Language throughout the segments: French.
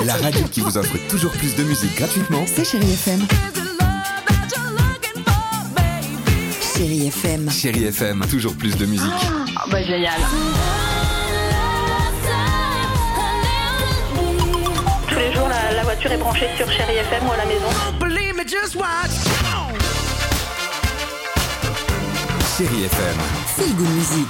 La radio qui vous offre toujours plus de musique gratuitement. C'est Chérie FM. Chérie FM. Chérie FM, toujours plus de musique. Oh, bah génial. Tous les jours, la voiture est branchée sur Chérie FM ou à la maison. Chérie FM. Feel Good Music.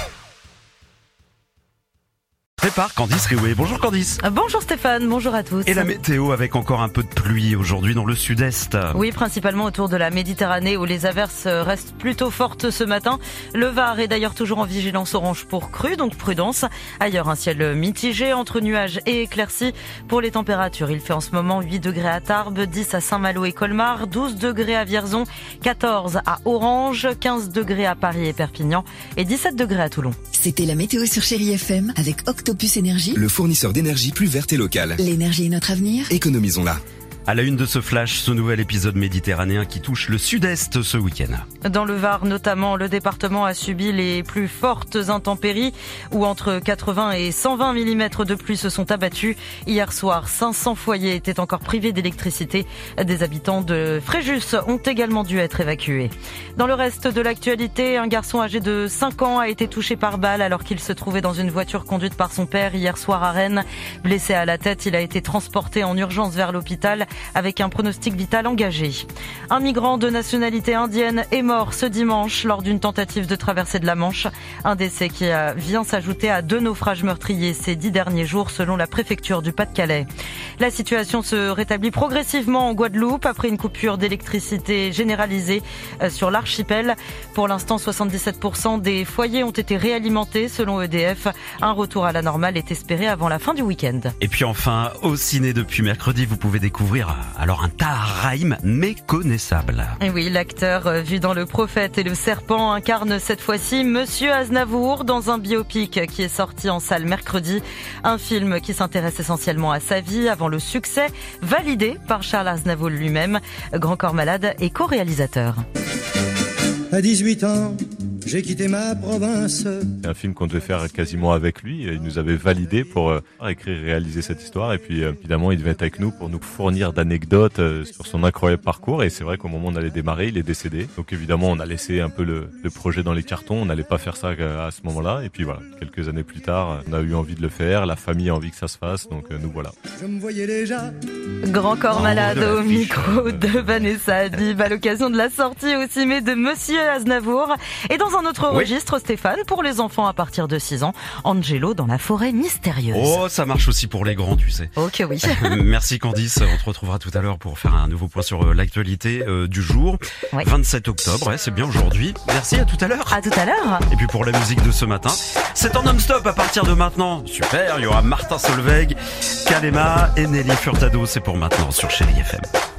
Prépare Candice Riouet. Bonjour Candice. Bonjour Stéphane, bonjour à tous. Et la météo avec encore un peu de pluie aujourd'hui dans le sud-est. Oui, principalement autour de la Méditerranée où les averses restent plutôt fortes ce matin. Le Var est d'ailleurs toujours en vigilance orange pour crue, donc prudence. Ailleurs, un ciel mitigé entre nuages et éclaircies. Pour les températures, il fait en ce moment 8 degrés à Tarbes, 10 à Saint-Malo et Colmar, 12 degrés à Vierzon, 14 à Orange, 15 degrés à Paris et Perpignan et 17 degrés à Toulon. C'était la météo sur Chérie FM avec Octopus Énergie. Le fournisseur d'énergie plus verte et locale. L'énergie est notre avenir. Économisons-la. À la une de ce flash, ce nouvel épisode méditerranéen qui touche le sud-est ce week-end. Dans le Var notamment, le département a subi les plus fortes intempéries où entre 80 et 120 mm de pluie se sont abattus. Hier soir, 500 foyers étaient encore privés d'électricité. Des habitants de Fréjus ont également dû être évacués. Dans le reste de l'actualité, un garçon âgé de 5 ans a été touché par balle alors qu'il se trouvait dans une voiture conduite par son père hier soir à Rennes. Blessé à la tête, il a été transporté en urgence vers l'hôpital avec un pronostic vital engagé. Un migrant de nationalité indienne est mort ce dimanche lors d'une tentative de traversée de la Manche. Un décès qui vient s'ajouter à 2 naufrages meurtriers ces 10 derniers jours selon la préfecture du Pas-de-Calais. La situation se rétablit progressivement en Guadeloupe après une coupure d'électricité généralisée sur l'archipel. Pour l'instant, 77% des foyers ont été réalimentés selon EDF. Un retour à la normale est espéré avant la fin du week-end. Et puis enfin, au ciné depuis mercredi, vous pouvez découvrir alors un Tahar Rahim méconnaissable. Et oui, l'acteur vu dans Le Prophète et le Serpent incarne cette fois-ci Monsieur Aznavour dans un biopic qui est sorti en salle mercredi. Un film qui s'intéresse essentiellement à sa vie avant le succès, validé par Charles Aznavour lui-même, Grand Corps Malade et co-réalisateur. À 18 ans, j'ai quitté ma province. C'est un film qu'on devait faire quasiment avec lui. Il nous avait validé pour écrire et réaliser cette histoire. Et puis évidemment, il devait être avec nous pour nous fournir d'anecdotes sur son incroyable parcours. Et c'est vrai qu'au moment où on allait démarrer, il est décédé. Donc évidemment, on a laissé un peu le projet dans les cartons. On n'allait pas faire ça à ce moment-là. Et puis voilà, quelques années plus tard, on a eu envie de le faire. La famille a envie que ça se fasse. Donc nous voilà. Je me voyais déjà. Grand Corps Malade au micro de Vanessa Habib à l'occasion de la sortie au ciné de Monsieur Aznavour. Et dans un autre registre, Stéphane, pour les enfants à partir de 6 ans, Angelo dans la forêt mystérieuse. Oh, ça marche aussi pour les grands, tu sais. Ok, oui. Merci Candice, on te retrouvera tout à l'heure pour faire un nouveau point sur l'actualité du jour. Oui. 27 octobre, ouais, c'est bien aujourd'hui. Merci, à tout à l'heure. À tout à l'heure. Et puis pour la musique de ce matin, c'est en non-stop à partir de maintenant. Super, il y aura Martin Solveig, Kalema et Nelly Furtado, c'est pour maintenant sur Chérie FM.